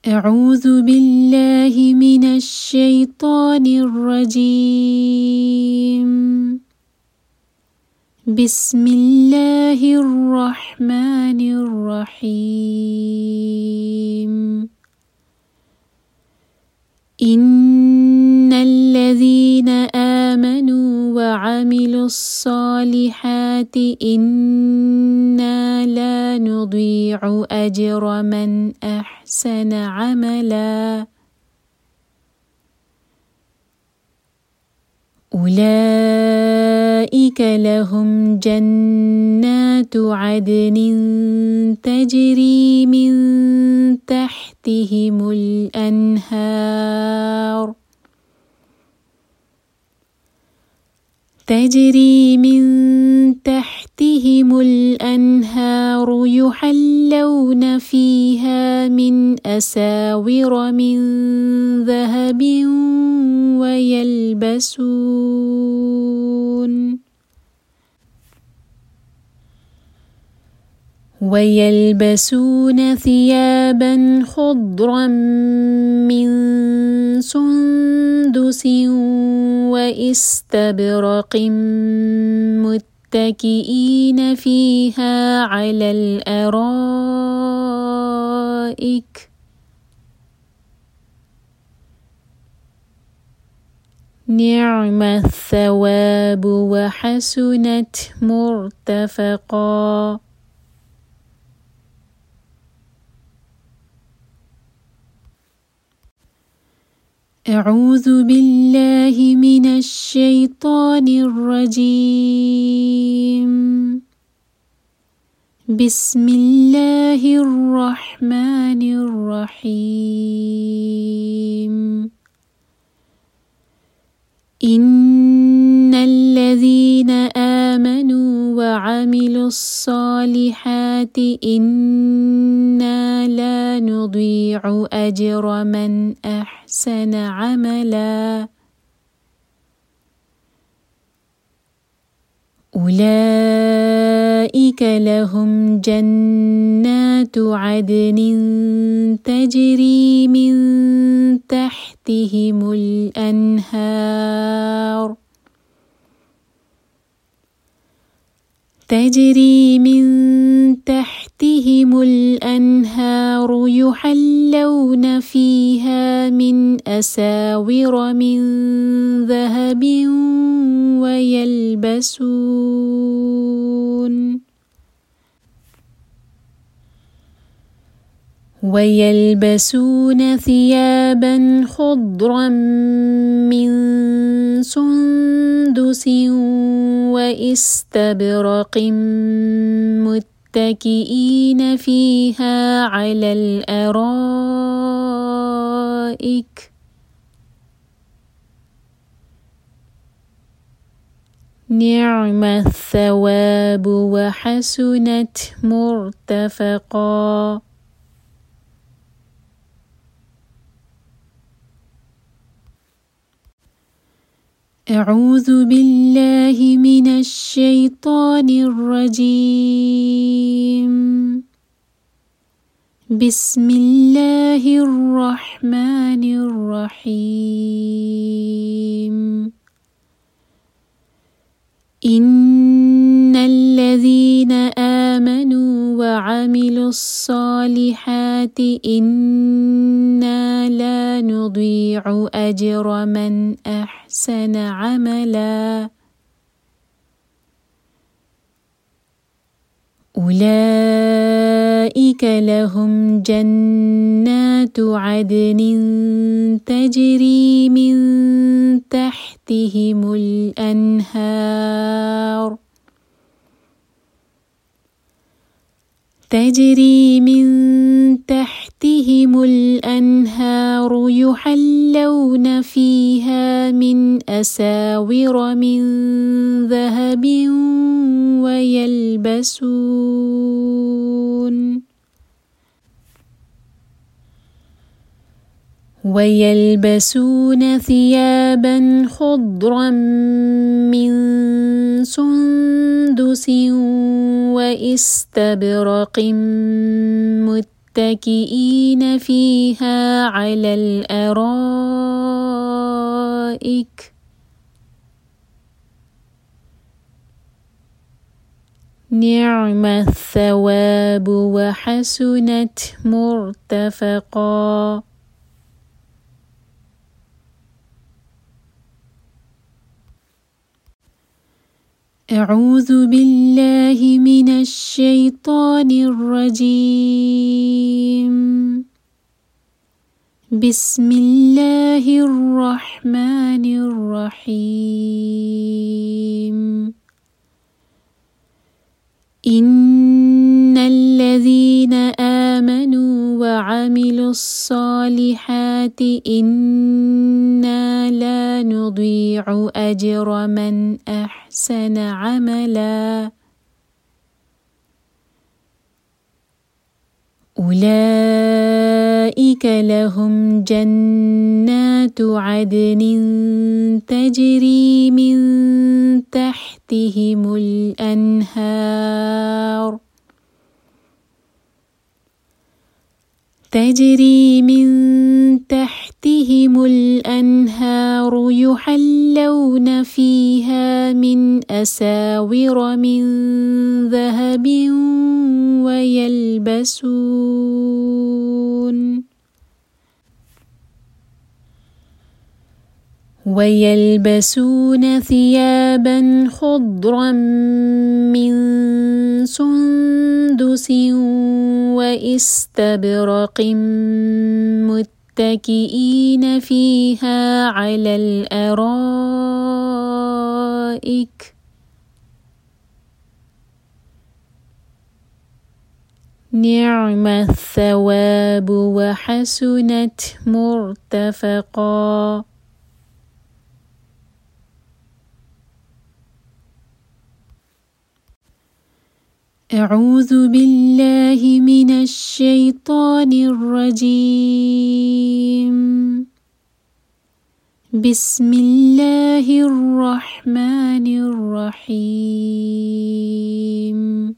أعوذ بالله من الشيطان الرجيم. بسم الله الرحمن الرحيم. إن الذين آمنوا وعملوا الصالحات إنا لا نضيع أجر من أحسن عملا. أولئك لهم جنات عدن تجري من تحتهم الأنهار يحلون فيها من أساور من ذهب ويلبسون ثيابا خضرا من سندس وإستبرق متكئين فيها على الأرائك نعم الثواب وحسنت مرتفقا. أعوذ بالله من الشيطان الرجيم. بسم الله الرحمن الرحيم. إن الذين آمنوا وعملوا الصالحات إنا لا نضيع أجر من أحسن عملا. أولئك لهم جنات عدن تجري من تحتهم الأنهار يحلون فيها من أساور من ذهب ويلبسون ثيابا خضرا من سندس وإستبرق متكئين فيها على الأرائك نعم الثواب وحسنت مرتفقا. أعوذ بالله من الشيطان الرجيم. بسم الله الرحمن الرحيم. إن الذين آمنوا وعملوا الصالحات إنا لا نضيع أجر من أحسن عملا. أولئك لهم جنات عدن تجري من تحتهم الأنهار يحلون فيها من أساور من ذهب ويلبسون ثيابا خضرا من سندس وإستبرق متكئين فيها على الأرائك نعم الثواب وحسنت مرتفقا. أعوذ بالله من الشيطان الرجيم. بسم الله الرحمن الرحيم. إن الذين آمنوا وعملوا الصالحات إنا لا نضيع أجر من أحسن عملا أولئك لهم جنات عدن تجري من تحتهم الأنهار يحلون فيها من أساور من ذهب ويلبسون ثيابا خضرا من سندس وإستبرق متكئين فيها على الأرائك نعم الثواب وحسنت مرتفقا. أعوذ بالله من الشيطان الرجيم. بسم الله الرحمن الرحيم.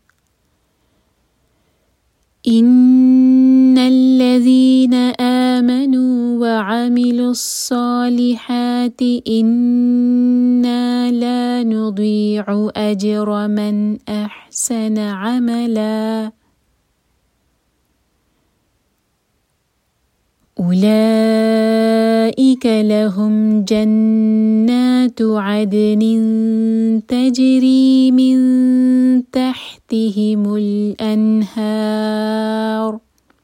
إن الذين آمنوا وعملوا الصالحات إنا لا نضيع أجر من أحسن عملا أولئك لهم جنات عدن تجري من تحتهم الأنهار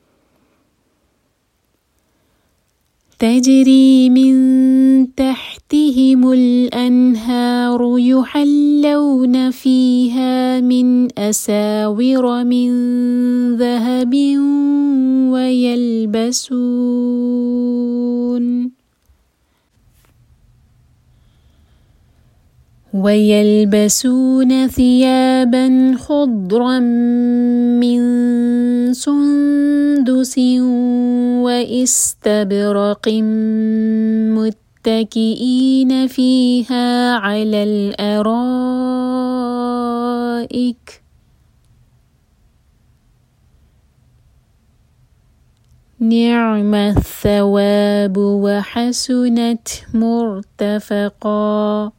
يحلون فيها من أساور من ذهب ويلبسون ثيابا خضرا من سندس وإستبرق متكئين فيها على الأرائك نعم الثواب وحسنت مرتفقا.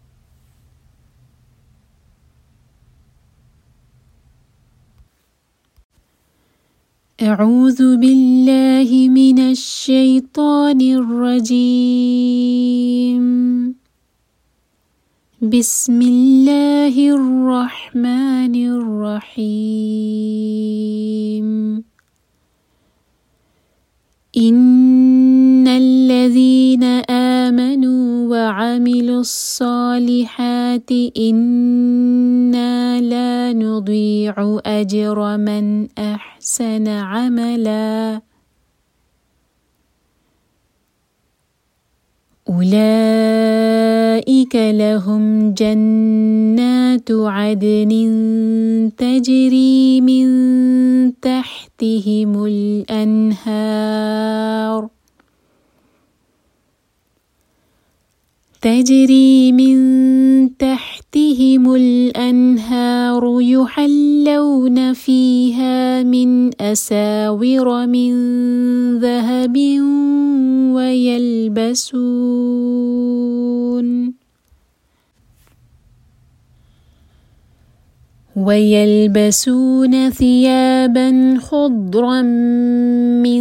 أعوذ بالله من الشيطان الرجيم. بسم الله الرحمن الرحيم. إن الذين آمنوا وعملوا الصالحات إنا لا نضيع أجر من أحسن عملا أولئك لهم جنات عدن تجري من تحتهم الأنهار تحتهم الأنهار يحلون فيها من أساور من ذهب ويلبسون ثيابا خضرا من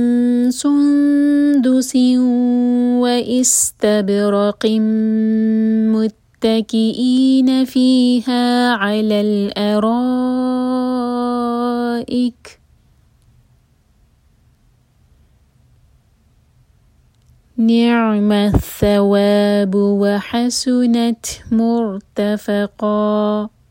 سندس وإستبرق متكئين فيها على الأرائك نعم الثواب وحسنت مرتفقا.